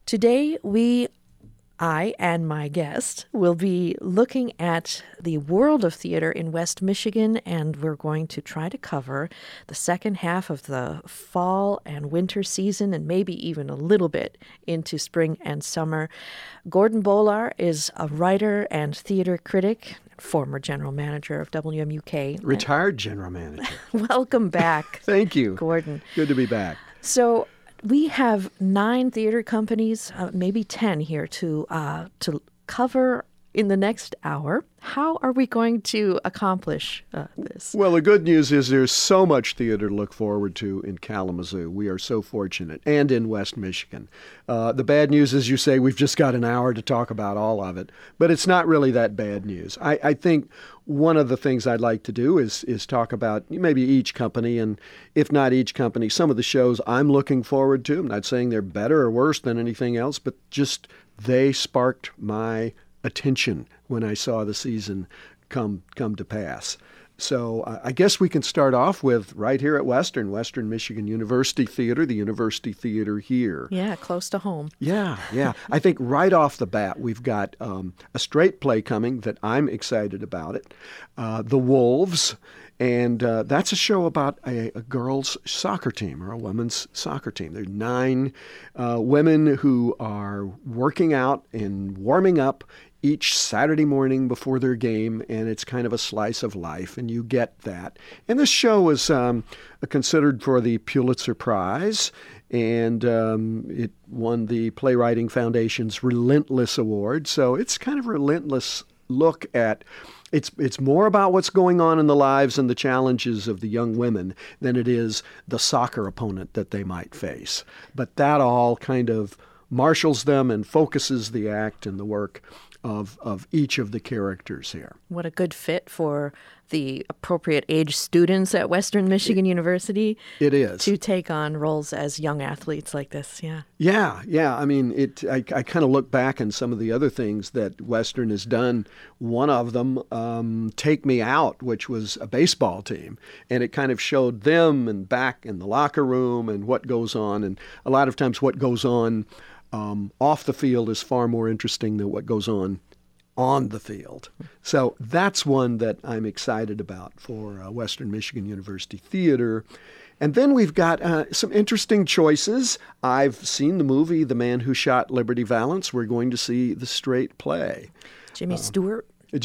Today, I and my guest will be looking at the world of theater in West Michigan, and we're going to try to cover the second half of the fall and winter season, and maybe even a little bit into spring and summer. Gordon Bolar is a writer and theater critic, former general manager of WMUK. Retired general manager. Welcome back. Thank you, Gordon. Good to be back. So we have 9 theater companies, maybe 10 here to cover in the next hour. How are we going to accomplish this? Well, the good news is there's so much theater to look forward to in Kalamazoo. We are so fortunate, and in West Michigan. The bad news is, you say, we've just got an hour to talk about all of it, but it's not really that bad news. I think one of the things I'd like to do is talk about maybe each company, and if not each company, some of the shows I'm looking forward to. I'm not saying they're better or worse than anything else, but just they sparked my attention when I saw the season come to pass. So I guess we can start off with right here at Western Michigan University Theater, the University Theater here. Yeah, close to home. Yeah. I think right off the bat, we've got a straight play coming that I'm excited about it, The Wolves. And that's a show about a girls' soccer team, or a women's soccer team. There's 9 women who are working out and warming up each Saturday morning before their game, and it's kind of a slice of life, and you get that. And this show was considered for the Pulitzer Prize, and it won the Playwriting Foundation's Relentless Award. So it's kind of a relentless look at it's more about what's going on in the lives and the challenges of the young women than it is the soccer opponent that they might face. But that all kind of marshals them and focuses the act and the work of each of the characters here. What a good fit for the appropriate age students at Western Michigan University. It is. To take on roles as young athletes like this, yeah. Yeah. I mean, I kind of look back on some of the other things that Western has done. One of them, Take Me Out, which was a baseball team. And it kind of showed them and back in the locker room and what goes on. And a lot of times what goes on off the field is far more interesting than what goes on the field. So that's one that I'm excited about for Western Michigan University Theater. And then we've got some interesting choices. I've seen the movie The Man Who Shot Liberty Valance. We're going to see the straight play. Jimmy Stewart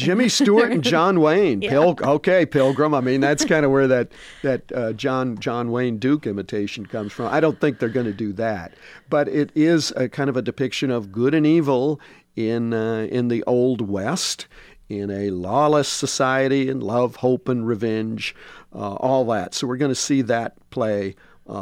and John Wayne. Yeah. Pilgrim. I mean, that's kind of where that John Wayne Duke imitation comes from. I don't think they're going to do that. But it is a kind of a depiction of good and evil in the Old West, in a lawless society, and love, hope, and revenge, all that. So we're going to see that play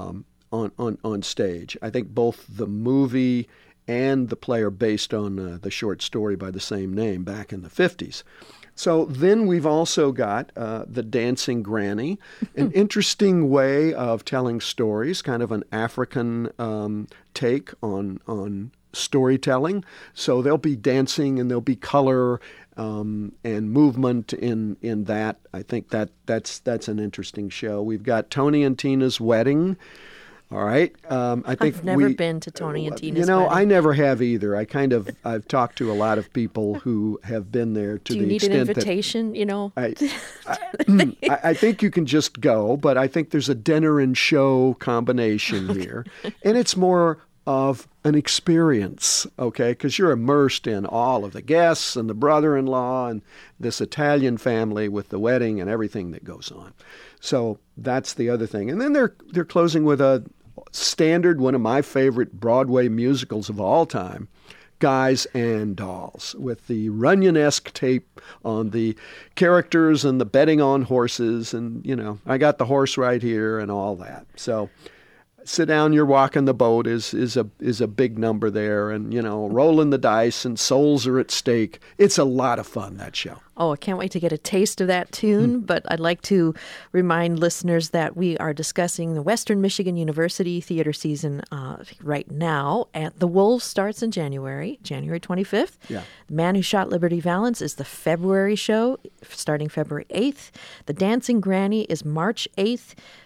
on stage. I think both the movie and the play are based on the short story by the same name back in the 50s. So then we've also got The Dancing Granny, an interesting way of telling stories, kind of an African take on storytelling. So there'll be dancing and there'll be color and movement in that. I think that's an interesting show. We've got Tony and Tina's Wedding. All right. I think I've never been to Tony and Tina's wedding. I never have either. I've talked to a lot of people who have been there to the extent that... Do you need an invitation, I think you can just go, but I think there's a dinner and show combination here. And it's more of an experience, okay? Because you're immersed in all of the guests and the brother-in-law and this Italian family with the wedding and everything that goes on. So that's the other thing. And then they're closing with a standard, one of my favorite Broadway musicals of all time, Guys and Dolls, with the Runyon-esque tape on the characters and the betting on horses. And, I got the horse right here and all that. So Sit Down, You're Walking the Boat is a big number there. And, rolling the dice and souls are at stake. It's a lot of fun, that show. Oh, I can't wait to get a taste of that tune, but I'd like to remind listeners that we are discussing the Western Michigan University theater season right now. The Wolves starts in January 25th. Yeah. The Man Who Shot Liberty Valance is the February show, starting February 8th. The Dancing Granny is March 8th.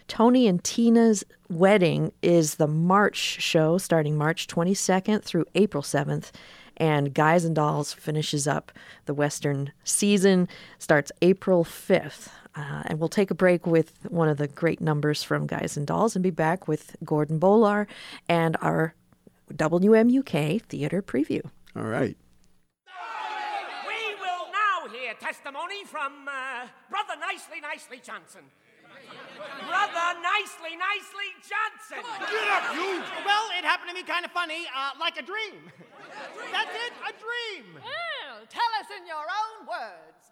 Tony and Tina's Wedding is the March show, starting March 22nd through April 7th. And Guys and Dolls finishes up the Western season, starts April 5th. And we'll take a break with one of the great numbers from Guys and Dolls and be back with Gordon Bolar and our WMUK Theater Preview. All right. We will now hear testimony from Brother Nicely Johnson. Brother Nicely Johnson! Get up, you! Well, it happened to me kind of funny, like a dream. That's it, a dream. Well, tell us in your own words.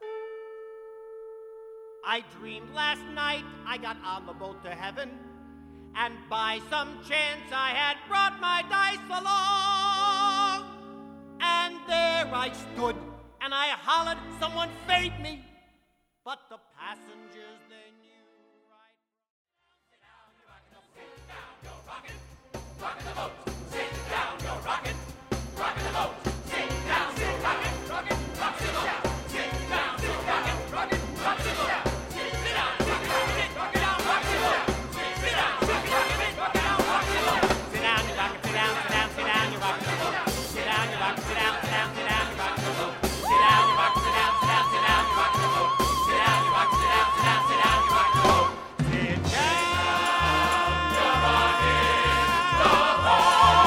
I dreamed last night I got on the boat to heaven, and by some chance I had brought my dice along. And there I stood, and I hollered, someone fade me. But the passengers, they knew right from... Sit down, you're rockin', rockin' the boat. Sit down, you're rockin', rockin' the boat. Sit down, sit rockin', rockin', rockin' the boat. Sit down, sit rockin', rockin', rockin' the boat. Sit down, sit rockin', rockin' down, rockin' the boat. Sit down, sit rockin', rockin' down, rockin' the boat. Sit down, you rockin', sit down, sit down, sit down, you rockin' the boat. Sit down, you rockin', sit down, sit down, sit down, you rockin' the boat. Sit down, you rockin', sit down, sit down, sit down, you rockin' the boat. Sit down, you rockin', sit down, sit down, sit down, you rockin' the boat. Sit down, you're rockin' the boat.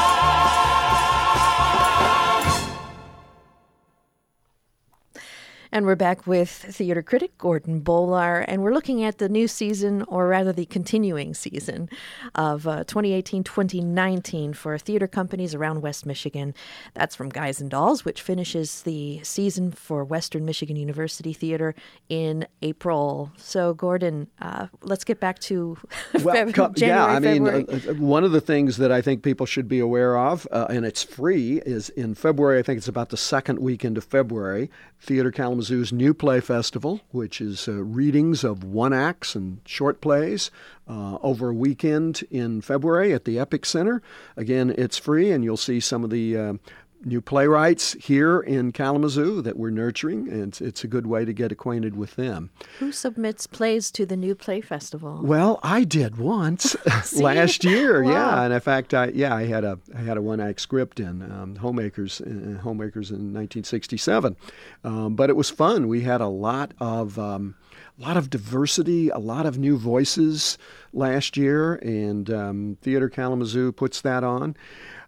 And we're back with theater critic Gordon Bolar, and we're looking at the new season, or rather the continuing season of 2018-2019 for theater companies around West Michigan. That's from Guys and Dolls, which finishes the season for Western Michigan University Theater in April. So, Gordon, let's get back to January, February. One of the things that I think people should be aware of, and it's free, is in February, I think it's about the second weekend of February, Theater Kalamazoo's New Play Festival, which is readings of one-acts and short plays over a weekend in February at the Epic Center. Again, it's free, and you'll see some of the new playwrights here in Kalamazoo that we're nurturing, and it's a good way to get acquainted with them. Who submits plays to the New Play Festival? Well, I did once last year. Wow. Yeah, and in fact, I had a one-act script in Homemakers in 1967, but it was fun. We had a lot of diversity, a lot of new voices last year, and Theater Kalamazoo puts that on,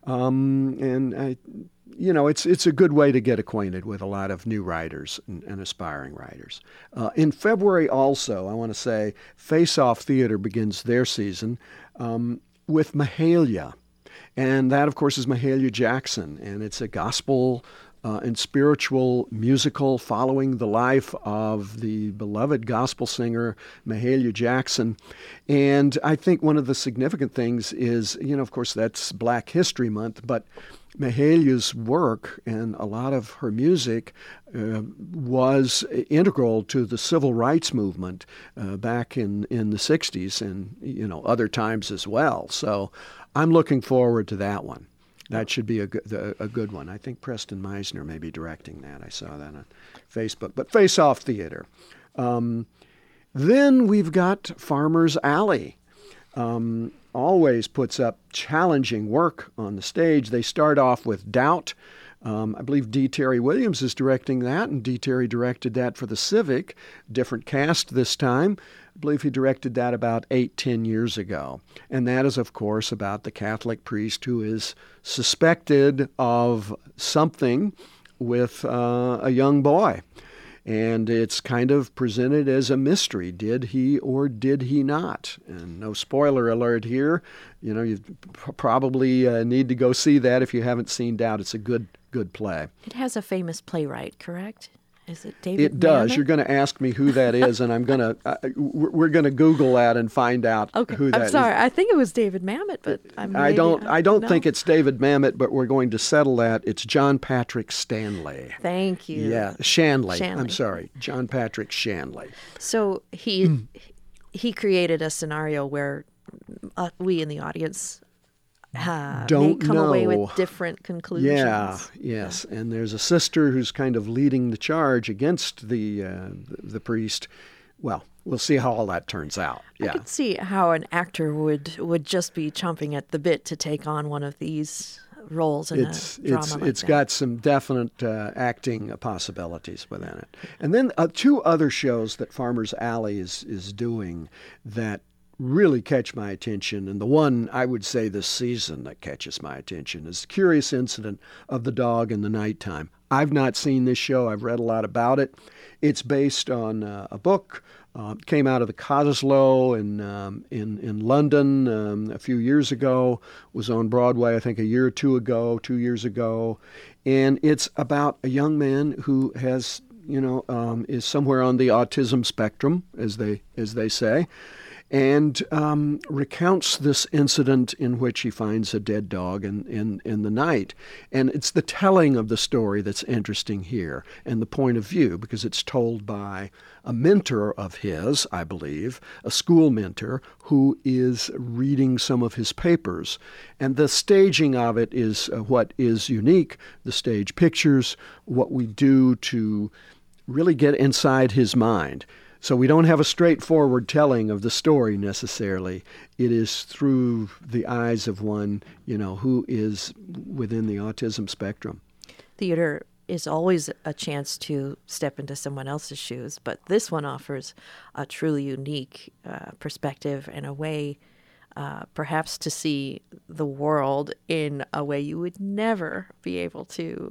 it's a good way to get acquainted with a lot of new writers and aspiring writers. In February also, I want to say, Face Off Theater begins their season with Mahalia. And that, of course, is Mahalia Jackson. And it's a gospel and spiritual musical following the life of the beloved gospel singer Mahalia Jackson. And I think one of the significant things is, of course, that's Black History Month, but Mahalia's work and a lot of her music was integral to the civil rights movement back in the 60s and, other times as well. So I'm looking forward to that one. That should be a good one. I think Preston Meisner may be directing that. I saw that on Facebook. But Face Off Theater. Then we've got Farmer's Alley. Always puts up challenging work on the stage. They start off with Doubt. I believe D. Terry Williams is directing that, and D. Terry directed that for the Civic. Different cast this time. I believe he directed that about 8-10 years ago. And that is, of course, about the Catholic priest who is suspected of something with a young boy. And it's kind of presented as a mystery. Did he or did he not? And no spoiler alert here. You probably need to go see that if you haven't seen Doubt. It's a good play. It has a famous playwright, correct? Is it David It does. Mamet? You're going to ask me who that is, and we're going to Google that and find out who that is. I'm sorry. I think it was David Mamet, but I don't think it's David Mamet, but we're going to settle that. It's John Patrick Stanley. Thank you. Yeah, Shanley. I'm sorry, John Patrick Shanley. So he created a scenario where we in the audience may come away with different conclusions. Yeah, yes. And there's a sister who's kind of leading the charge against the priest. Well, we'll see how all that turns out. I Yeah. could see how an actor would just be chomping at the bit to take on one of these roles in a drama like It's that. got some definite acting possibilities within it. And then two other shows that Farmer's Alley is doing that really catch my attention, and the one I would say this season that catches my attention is The Curious Incident of the Dog in the Nighttime. I've not seen this show. I've read a lot about it. It's based on a book. Came out of the Cottesloe in London a few years ago. Was on Broadway, I think, a year or 2 years ago. And it's about a young man who has, is somewhere on the autism spectrum, as they say, and recounts this incident in which he finds a dead dog in the night. And it's the telling of the story that's interesting here, and the point of view, because it's told by a mentor of his, I believe, a school mentor, who is reading some of his papers. And the staging of it is what is unique, the stage pictures, what we do to really get inside his mind. So we don't have a straightforward telling of the story necessarily. It is through the eyes of one, who is within the autism spectrum. Theater is always a chance to step into someone else's shoes, but this one offers a truly unique perspective and a way perhaps to see the world in a way you would never be able to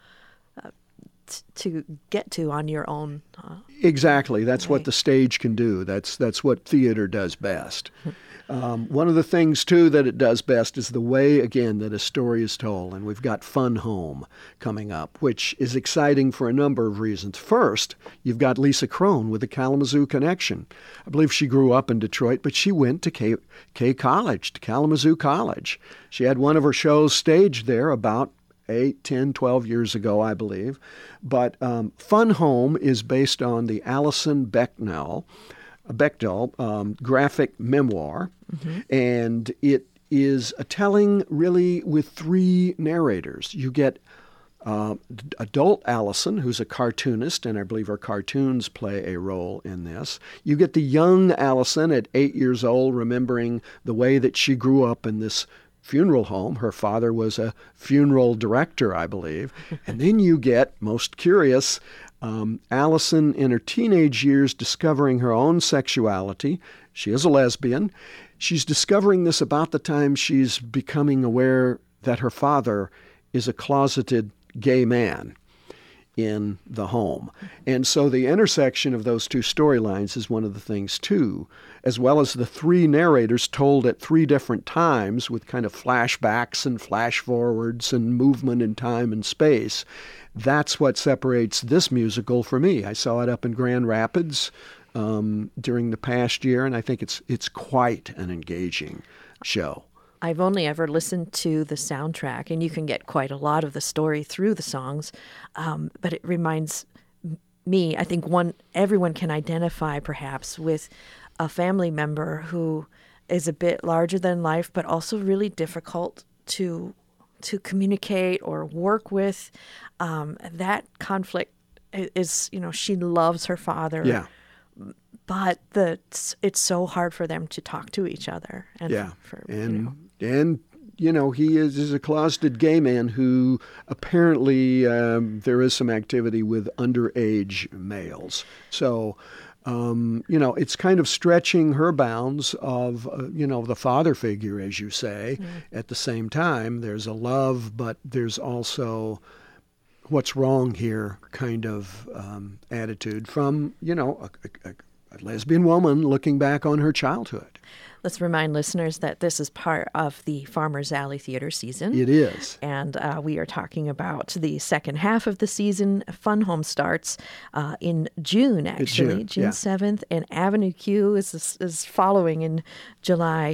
get to on your own. Exactly. That's what the stage can do. That's what theater does best. One of the things, too, that it does best is the way, again, that a story is told. And we've got Fun Home coming up, which is exciting for a number of reasons. First, you've got Lisa Crone with the Kalamazoo connection. I believe she grew up in Detroit, but she went to K College, to Kalamazoo College. She had one of her shows staged there about 8, 10, 12 years ago, I believe. But Fun Home is based on the Alison Bechdel graphic memoir, and it is a telling really with 3 narrators. You get adult Allison, who's a cartoonist, and I believe her cartoons play a role in this. You get the young Allison at 8 years old, remembering the way that she grew up in this funeral home. Her father was a funeral director, I believe. And then you get, most curious, Allison in her teenage years discovering her own sexuality. She is a lesbian. She's discovering this about the time she's becoming aware that her father is a closeted gay man in the home. And so the intersection of those two storylines is one of the things, too, as well as the 3 narrators told at 3 different times with kind of flashbacks and flash forwards and movement in time and space. That's what separates this musical for me. I saw it up in Grand Rapids during the past year, and I think it's quite an engaging show. I've only ever listened to the soundtrack, and you can get quite a lot of the story through the songs, but it reminds me, I think everyone can identify perhaps with a family member who is a bit larger than life, but also really difficult to communicate or work with. That conflict is, she loves her father. Yeah. But it's so hard for them to talk to each other. And And he is a closeted gay man who apparently there is some activity with underage males. So, it's kind of stretching her bounds of, the father figure, as you say. At the same time, there's a love, but there's also what's wrong here kind of attitude from, a lesbian woman looking back on her childhood. Let's remind listeners that this is part of the Farmer's Alley Theater season. It is. And we are talking about the second half of the season. Fun Home starts in June, actually, June 7th. And Avenue Q is following in July.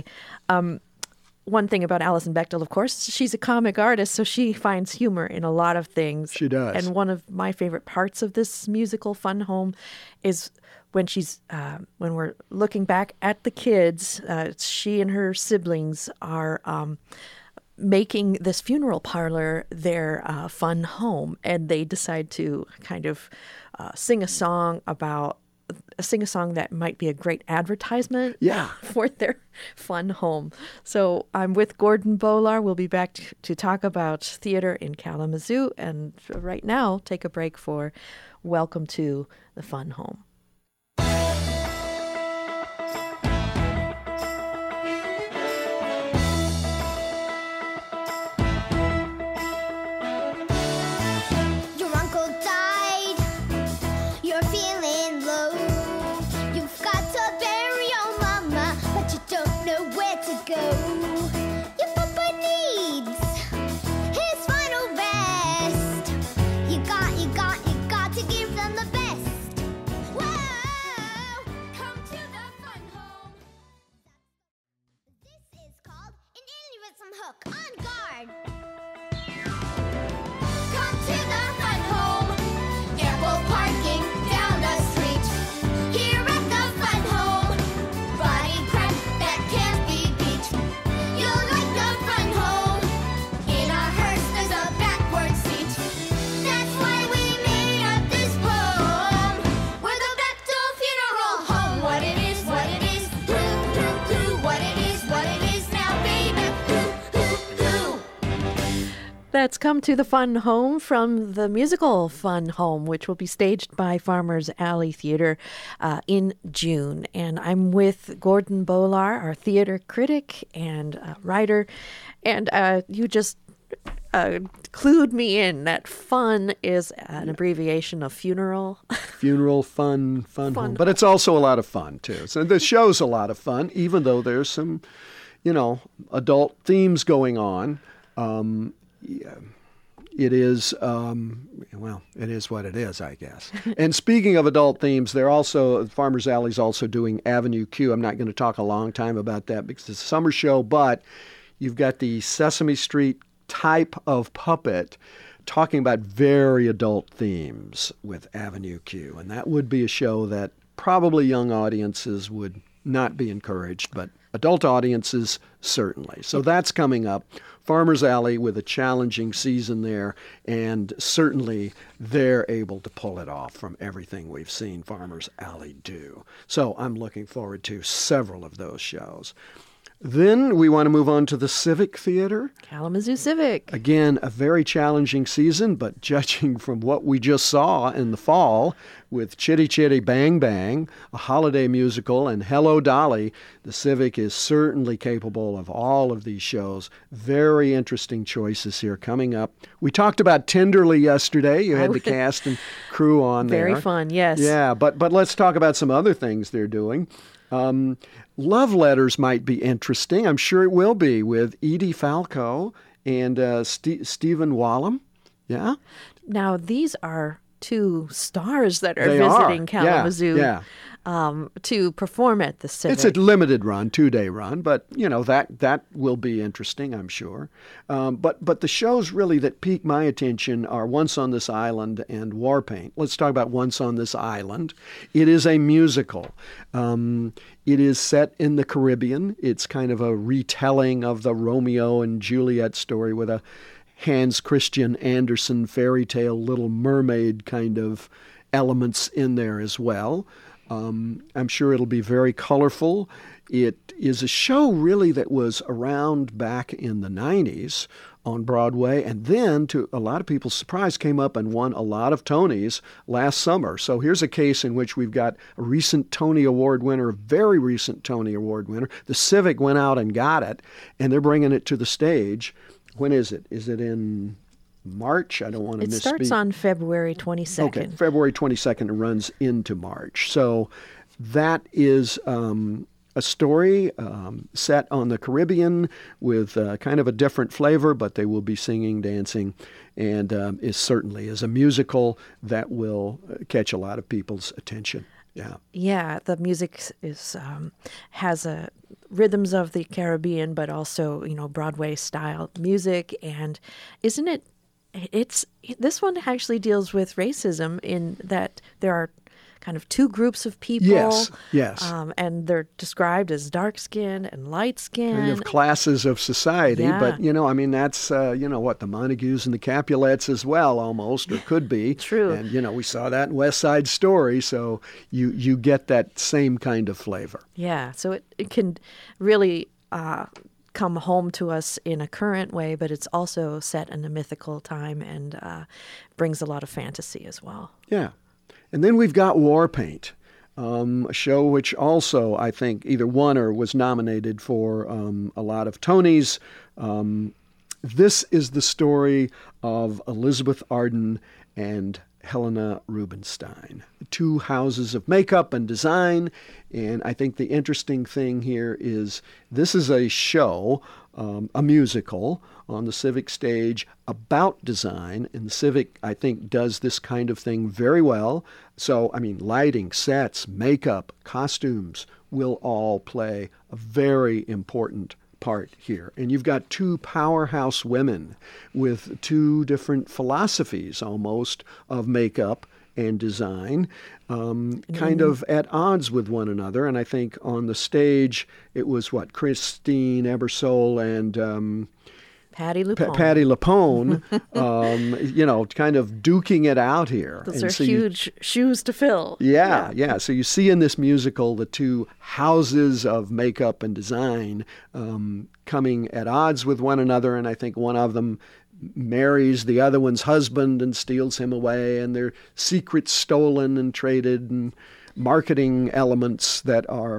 One thing about Alison Bechdel, of course, she's a comic artist, so she finds humor in a lot of things. She does. And one of my favorite parts of this musical, Fun Home, is when when we're looking back at the kids, she and her siblings are making this funeral parlor their fun home, and they decide to kind of sing a song about sing a song that might be a great advertisement Yeah. for their fun home. So I'm with Gordon Bolar. We'll be back to talk about theater in Kalamazoo. And right now, take a break for Welcome to the Fun Home. Your uncle died, you're feeling low. You've got to bury your mama, but you don't know where to go. Your papa needs his final rest. You got to give them the best. Whoa, come to the fun home. This is called an aneurysm hook. On guard. Come to the fun home. Ample parking down the street. Here at the fun home. Body crack that can't be beat. You'll like the fun home. In a hearse there's a backward seat. That's why we made up this poem. We're the Bechtel Funeral Home. What it is, what it is. Who, what it is now, baby. Who. That's Come to the Fun Home from the musical Fun Home, which will be staged by Farmers Alley Theater in June. And I'm with Gordon Bolar, our theater critic and writer. And you just clued me in that fun is an abbreviation of funeral. Funeral, fun home. But it's also a lot of fun, too. So the show's a lot of fun, even though there's some, adult themes going on. It is, it is what it is, I guess. And speaking of adult themes, Farmers Alley's also doing Avenue Q. I'm not going to talk a long time about that because it's a summer show, but you've got the Sesame Street type of puppet talking about very adult themes with Avenue Q. And that would be a show that probably young audiences would not be encouraged, but adult audiences certainly. So that's coming up. Farmers Alley with a challenging season there, and certainly they're able to pull it off from everything we've seen Farmers Alley do. So I'm looking forward to several of those shows. Then we want to move on to the Civic Theater. Kalamazoo Civic. Again, a very challenging season, but judging from what we just saw in the fall with Chitty Chitty Bang Bang, a holiday musical, and Hello Dolly, the Civic is certainly capable of all of these shows. Very interesting choices here coming up. We talked about Tenderly yesterday. You had the cast and crew on there. Very fun, yes. Yeah, but let's talk about some other things they're doing. Love Letters might be interesting. I'm sure it will be, with Edie Falco and Stephen Wallum. Yeah? Now, these are two stars that are They visiting are. Kalamazoo Yeah. To perform at the Civic. It's a limited run, 2-day run, but that will be interesting, I'm sure. But the shows really that pique my attention are Once on This Island and Warpaint. Let's talk about Once on This Island. It is a musical. It is set in the Caribbean. It's kind of a retelling of the Romeo and Juliet story with a Hans Christian Andersen fairy tale Little Mermaid kind of elements in there as well. I'm sure it'll be very colorful. It is a show really that was around back in the 90s on Broadway, and then, to a lot of people's surprise, came up and won a lot of Tonys last summer. So here's a case in which we've got a recent Tony Award winner, a very recent Tony Award winner. The Civic went out and got it, and they're bringing it to the stage. When is it? Is it in March? I don't want to misspeak. It starts on February 22nd. Okay, February 22nd and runs into March. So that is a story set on the Caribbean with kind of a different flavor, but they will be singing, dancing, and is certainly is a musical that will catch a lot of people's attention. Yeah. Yeah, the music has rhythms of the Caribbean, but also, Broadway style music. And isn't it, this one actually deals with racism in that there are kind of two groups of people. Yes. And they're described as dark-skinned and light-skinned. Kind of classes of society, Yeah. but that's what, the Montagues and the Capulets as well, almost, or could be. True. And we saw that in West Side Story, so you get that same kind of flavor. Yeah, so it can really come home to us in a current way, but it's also set in a mythical time and brings a lot of fantasy as well. Yeah. And then we've got War Paint, a show which also, I think, either won or was nominated for a lot of Tonys. This is the story of Elizabeth Arden and Helena Rubinstein, two houses of makeup and design. And I think the interesting thing here is this is a show, a musical on the Civic stage about design. And the Civic, I think, does this kind of thing very well. So, lighting, sets, makeup, costumes will all play a very important part here. And you've got two powerhouse women with two different philosophies almost of makeup and design, kind of at odds with one another. And I think on the stage it was Christine Ebersole and Patti LuPone. Patti LuPone, kind of duking it out here. Those And are so huge shoes to fill. Yeah. So you see in this musical the two houses of makeup and design coming at odds with one another, and I think one of them marries the other one's husband and steals him away, and their secrets stolen and traded, and marketing elements that are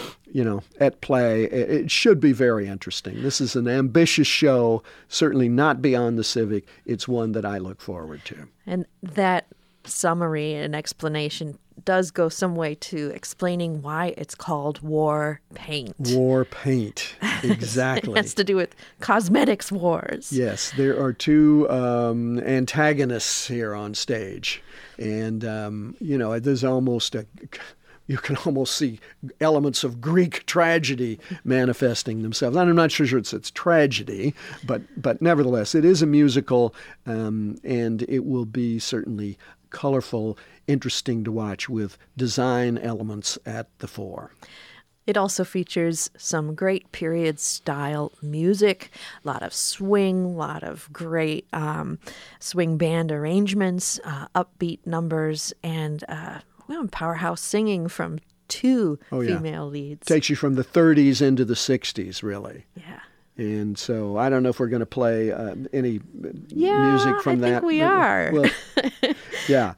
at play. It should be very interesting. This is an ambitious show, certainly not beyond the Civic. It's one that I look forward to. And that summary and explanation does go some way to explaining why it's called War Paint. War Paint, exactly. It has to do with cosmetics wars. Yes, there are two antagonists here on stage. And, there's almost you can almost see elements of Greek tragedy manifesting themselves. And I'm not sure it's tragedy, but nevertheless, it is a musical, and it will be certainly colorful, interesting to watch with design elements at the fore. It also features some great period style music, a lot of swing, a lot of great swing band arrangements, upbeat numbers, and powerhouse singing from two female leads. Takes you from the 30s into the 60s, really. Yeah. And so I don't know if we're going to play any music from that. I think we are. Well, yeah.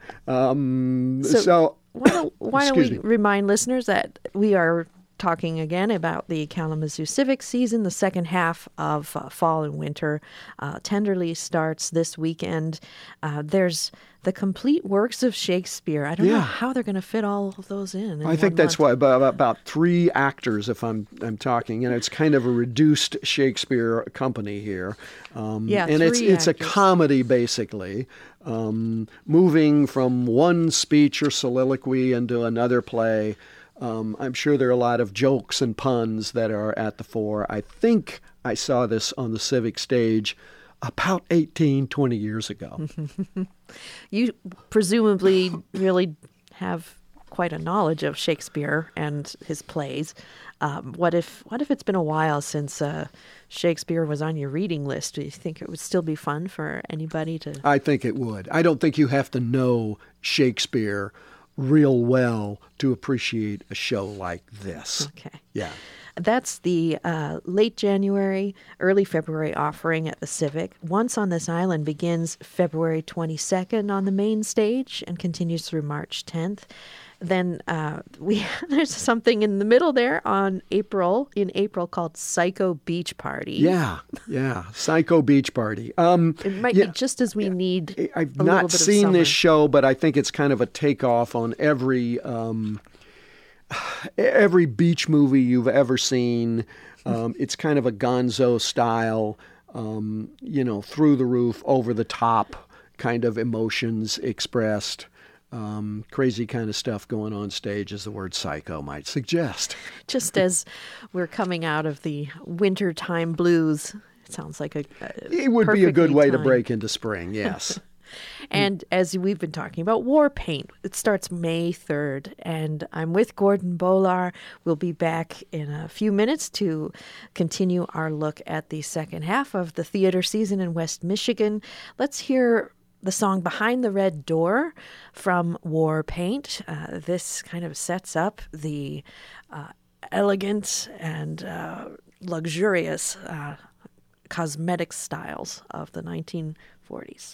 So why don't we remind listeners that we are talking again about the Kalamazoo Civic season. The second half of fall and winter tenderly starts this weekend. There's the complete works of Shakespeare. I don't know how they're going to fit all of those in I think that's why about three actors, if I'm talking. It's kind of a reduced Shakespeare company here. And it's a comedy, basically, moving from one speech or soliloquy into another play. I'm sure there are a lot of jokes and puns that are at the fore. I think I saw this on the Civic stage about 20 years ago. You presumably really have quite a knowledge of Shakespeare and his plays. What if it's been a while since Shakespeare was on your reading list? Do you think it would still be fun for anybody to? I think it would. I don't think you have to know Shakespeare real well to appreciate a show like this. Okay. Yeah. That's the late January, early February offering at the Civic. Once on This Island begins February 22nd on the main stage and continues through March 10th. Then there's something in the middle there in April called Psycho Beach Party. Yeah, Psycho Beach Party. It might be just as we need. I've a not little bit seen of this summer. show, but I think it's kind of a takeoff on every beach movie you've ever seen. It's kind of a Gonzo style, through the roof, over the top kind of emotions expressed. Crazy kind of stuff going on stage, as the word psycho might suggest. Just as we're coming out of the wintertime blues, it sounds like It would be a good perfectly way to timed. break into spring, yes. And as we've been talking about War Paint, it starts May 3rd. And I'm with Gordon Bolar. We'll be back in a few minutes to continue our look at the second half of the theater season in West Michigan. Let's hear the song Behind the Red Door from War Paint. This kind of sets up the elegant and luxurious cosmetic styles of the 1940s.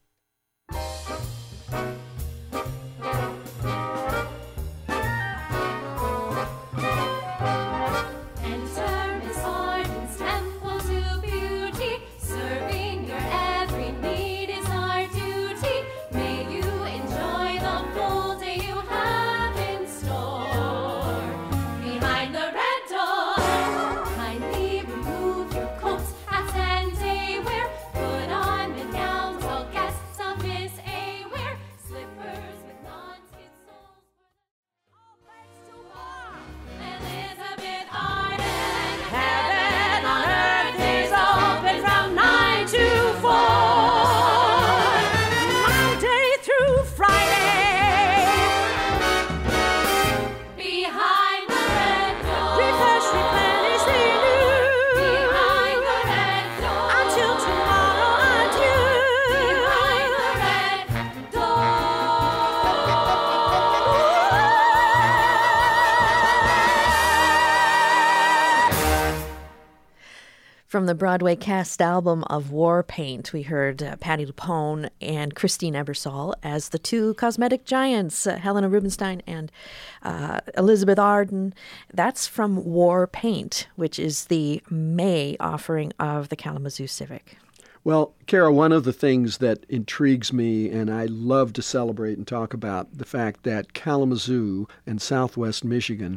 From the Broadway cast album of War Paint, we heard Patti LuPone and Christine Ebersole as the two cosmetic giants, Helena Rubinstein and Elizabeth Arden. That's from War Paint, which is the May offering of the Kalamazoo Civic. Well, Kara, one of the things that intrigues me, and I love to celebrate and talk about, the fact that Kalamazoo and Southwest Michigan,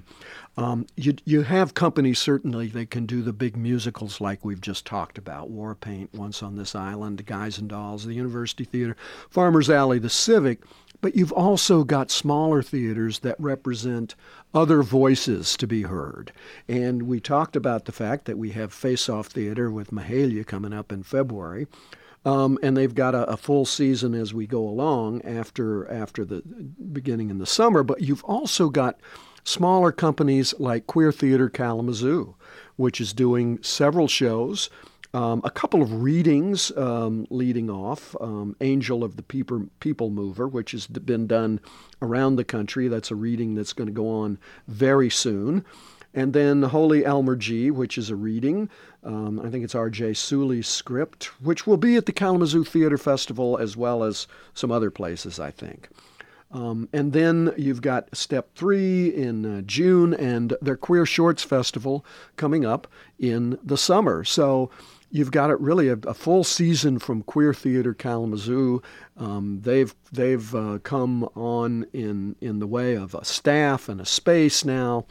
you have companies certainly that can do the big musicals like we've just talked about, War Paint, Once on This Island, Guys and Dolls, the University Theater, Farmers Alley, the Civic, but you've also got smaller theaters that represent other voices to be heard. And we talked about the fact that we have Face-Off Theater with Mahalia coming up in February. And they've got a full season as we go along after the beginning in the summer. But you've also got smaller companies like Queer Theater Kalamazoo, which is doing several shows. A couple of readings leading off, Angel of the People Mover, which has been done around the country. That's a reading that's going to go on very soon. And then Holy Elmer G., which is a reading. I think it's R.J. Sully's script, which will be at the Kalamazoo Theater Festival as well as some other places, I think. And then you've got Step 3 in June and their Queer Shorts Festival coming up in the summer. So you've got it really a full season from Queer Theater Kalamazoo. They've come on in the way of a staff and a space now.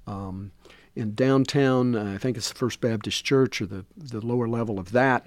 In downtown, I think it's the First Baptist Church or the lower level of that.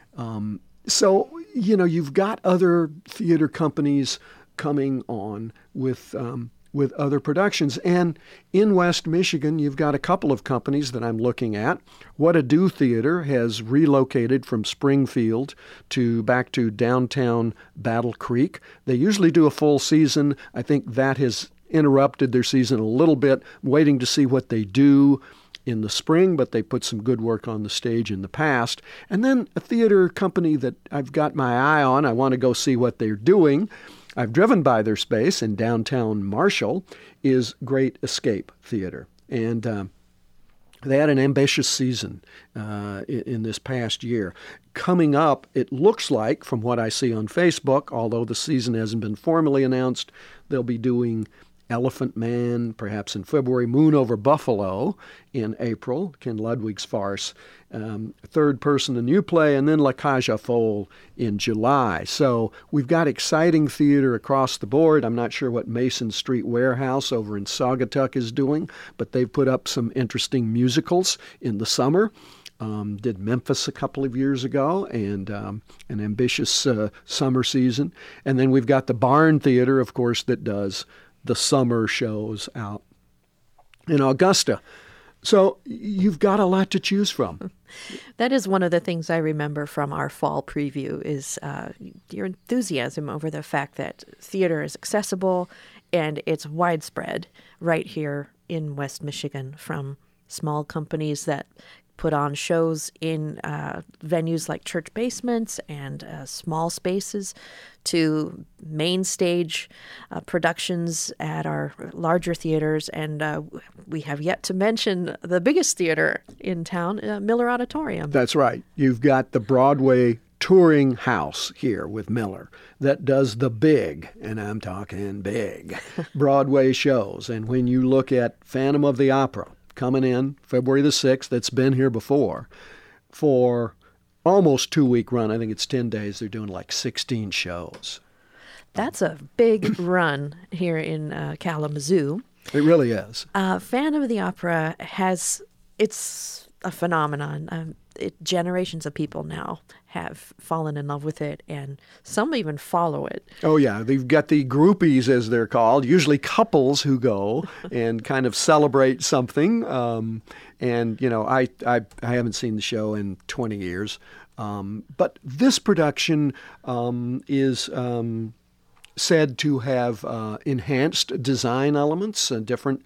So, you've got other theater companies coming on with other productions. And in West Michigan, you've got a couple of companies that I'm looking at. What Ado Theater has relocated from Springfield back to downtown Battle Creek. They usually do a full season. I think that has interrupted their season a little bit, waiting to see what they do in the spring, but they put some good work on the stage in the past. And then a theater company that I've got my eye on, I want to go see what they're doing. I've driven by their space in downtown Marshall, is Great Escape Theater. And they had an ambitious season in this past year. Coming up, it looks like, from what I see on Facebook, although the season hasn't been formally announced, they'll be doing Elephant Man, perhaps in February, Moon Over Buffalo in April, Ken Ludwig's farce, Third Person, a new play, and then La Cage aux Folles in July. So we've got exciting theater across the board. I'm not sure what Mason Street Warehouse over in Saugatuck is doing, but they've put up some interesting musicals in the summer. Did Memphis a couple of years ago, and an ambitious summer season. And then we've got the Barn Theater, of course, that does the summer shows out in Augusta. So you've got a lot to choose from. That is one of the things I remember from our fall preview is your enthusiasm over the fact that theater is accessible and it's widespread right here in West Michigan, from small companies that put on shows in venues like church basements and small spaces to main stage productions at our larger theaters. And we have yet to mention the biggest theater in town, Miller Auditorium. That's right. You've got the Broadway touring house here with Miller that does the big, and I'm talking big, Broadway shows. And when you look at Phantom of the Opera coming in February the 6th, that's been here before, for almost 2-week run. I think it's 10 days. They're doing like 16 shows. That's a big run here in Kalamazoo. It really is. Phantom of the Opera it's a phenomenon. Generations of people now have fallen in love with it, and some even follow it. Oh, yeah. They've got the groupies, as they're called, usually couples who go and kind of celebrate something. And, you know, I haven't seen the show in 20 years. But this production is said to have enhanced design elements and different,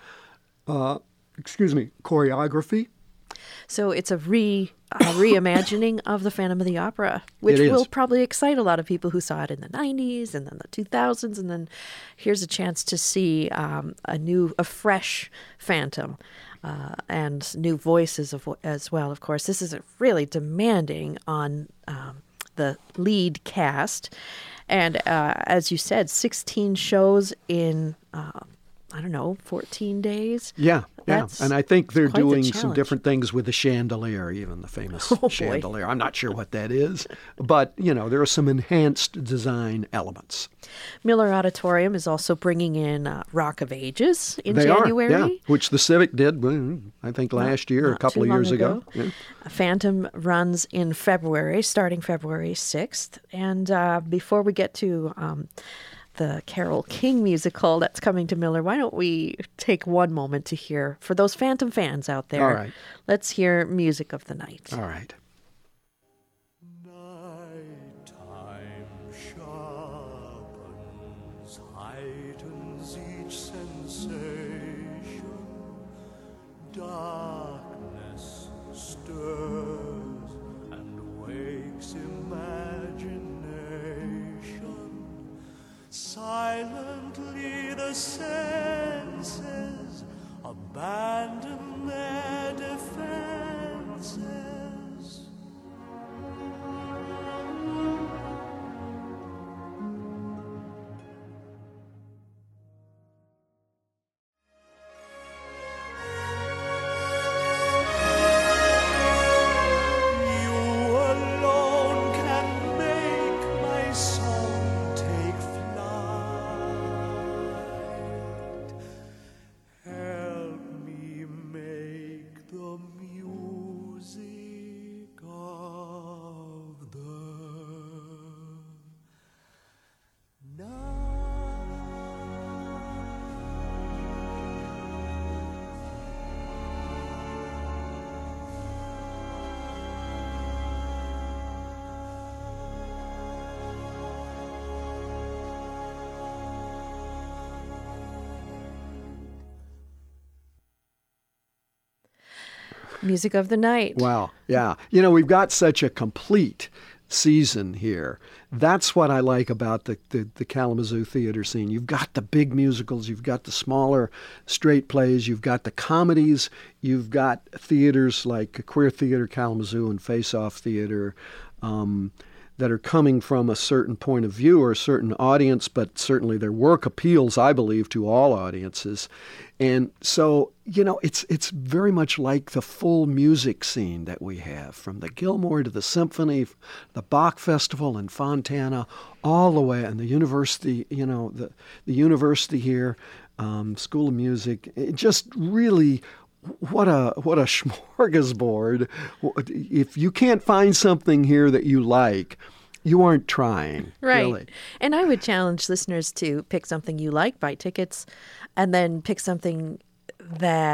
choreography. So it's a reimagining of the Phantom of the Opera, which will probably excite a lot of people who saw it in the 90s and then the 2000s. And then here's a chance to see a fresh Phantom and new voices as well. Of course, this is really demanding on the lead cast. And as you said, 16 shows in 14 days. Yeah. And I think they're doing some different things with the chandelier, even the famous chandelier. I'm not sure what that is, but, you know, there are some enhanced design elements. Miller Auditorium is also bringing in Rock of Ages in They January. are, yeah, which the Civic did, I think, last year or a couple of years ago. Yeah. Phantom runs in February, starting February 6th. And before we get to the Carole King musical that's coming to Miller, why don't we take one moment to hear, for those Phantom fans out there, all right, let's hear Music of the Night. All right. Nighttime sharpens, heightens each sensation. Darkness stirs and wakes imagination. Silently the senses abandon their defenses. You alone can make my song take flight. Help me make the music of the night. Music of the Night. Wow. Yeah. You know, we've got such a complete season here. That's what I like about the Kalamazoo theater scene. You've got the big musicals, you've got the smaller straight plays, you've got the comedies, you've got theaters like Queer Theater Kalamazoo and Face Off Theater that are coming from a certain point of view or a certain audience, but certainly their work appeals, I believe, to all audiences. And so, you know, it's very much like the full music scene that we have, from the Gilmore to the Symphony, the Bach Festival in Fontana, all the way, and the university, you know, the university here, School of Music. It just really, what a smorgasbord. If you can't find something here that you like, you aren't trying. Right. Really. And I would challenge listeners to pick something you like, buy tickets, and then pick something that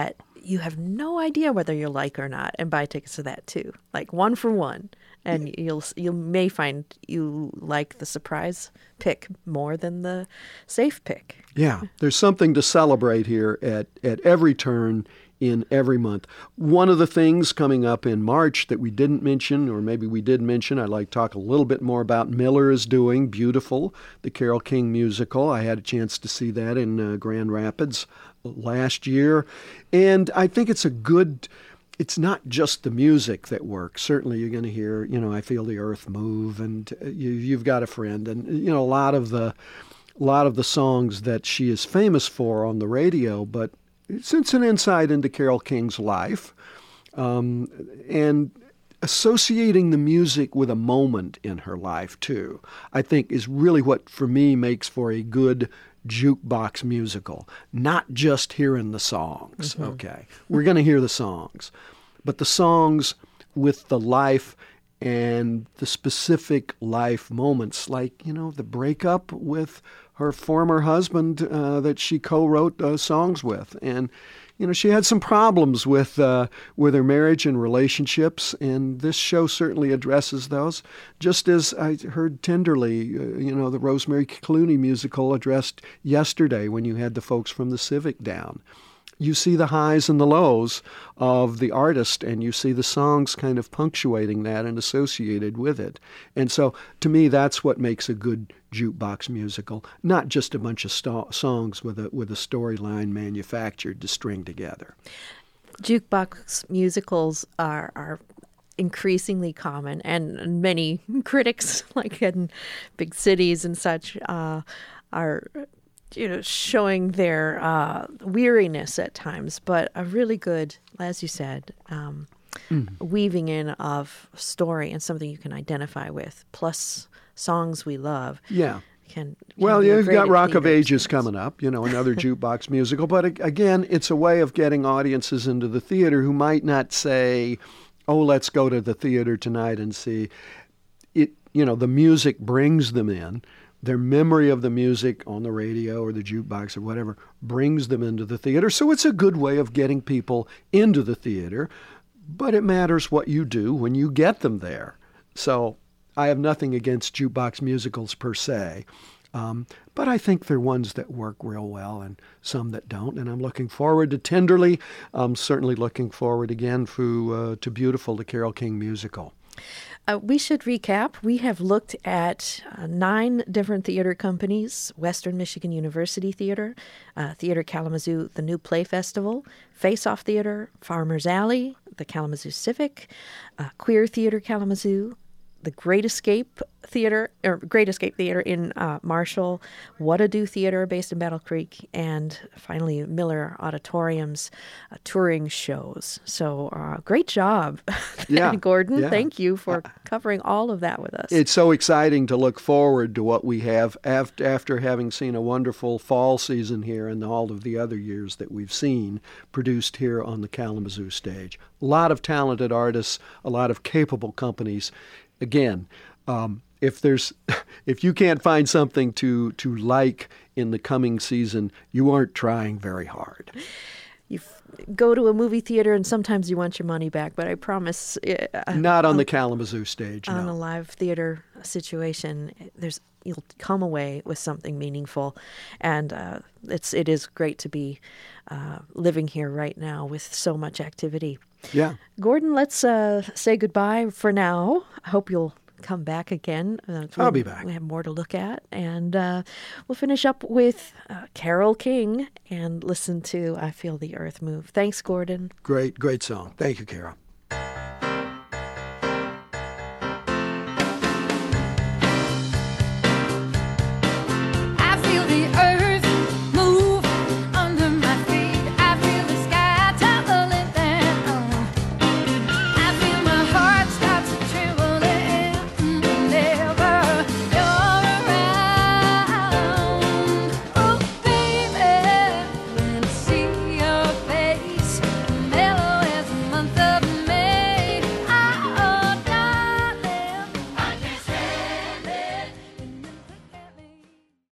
you have no idea whether you'll like or not, and buy tickets to that too. Like 1 for 1. And you may find you like the surprise pick more than the safe pick. Yeah, there's something to celebrate here at every turn in every month. One of the things coming up in March that we didn't mention, or maybe we did mention, I'd like to talk a little bit more about Miller is doing Beautiful, the Carole King musical. I had a chance to see that in Grand Rapids last year. And I think it's not just the music that works. Certainly you're going to hear, I Feel the Earth Move, and You've Got a Friend, and, a lot of the songs that she is famous for on the radio, but it's an insight into Carole King's life, and associating the music with a moment in her life, too, I think is really what, for me, makes for a good jukebox musical. Not just hearing the songs, okay? We're going to hear the songs, but the songs with the life and the specific life moments, like, the breakup with her former husband that she co-wrote songs with. And, she had some problems with her marriage and relationships, and this show certainly addresses those. Just as I heard tenderly, the Rosemary Clooney musical addressed yesterday when you had the folks from the Civic down. You see the highs and the lows of the artist, and you see the songs kind of punctuating that and associated with it. And so, to me, that's what makes a good jukebox musical, not just a bunch of songs with a storyline manufactured to string together. Jukebox musicals are increasingly common, and many critics, like in big cities and such, are showing their weariness at times, but a really good, as you said, weaving in of story and something you can identify with, plus songs we love. Yeah. Well, you've got Rock of Ages coming up, another jukebox musical. But again, it's a way of getting audiences into the theater who might not say, oh, let's go to the theater tonight and see it. The music brings them in. Their memory of the music on the radio or the jukebox or whatever brings them into the theater. So it's a good way of getting people into the theater, but it matters what you do when you get them there. So I have nothing against jukebox musicals per se, but I think they're ones that work real well and some that don't. And I'm looking forward to Tenderly. I'm certainly looking forward again to Beautiful, the Carole King musical. We should recap. We have looked at 9 different theater companies: Western Michigan University Theater, Theater Kalamazoo, the New Play Festival, Face Off Theater, Farmers Alley, the Kalamazoo Civic, Queer Theater Kalamazoo, the Great Escape Theater in Marshall, What A Do Theater based in Battle Creek, and finally Miller Auditorium's touring shows. So great job, Gordon. Yeah. Thank you for covering all of that with us. It's so exciting to look forward to what we have after having seen a wonderful fall season here and all of the other years that we've seen produced here on the Kalamazoo stage. A lot of talented artists, a lot of capable companies. Again, if you can't find something to like in the coming season, you aren't trying very hard. You go to a movie theater and sometimes you want your money back, but I promise... Not on the Kalamazoo stage, on no. a live theater situation, you'll come away with something meaningful. And it is great to be living here right now with so much activity. Yeah. Gordon, let's say goodbye for now. I hope you'll come back again. I'll be back. We have more to look at. And we'll finish up with Carole King and listen to I Feel the Earth Move. Thanks, Gordon. Great song. Thank you, Kara.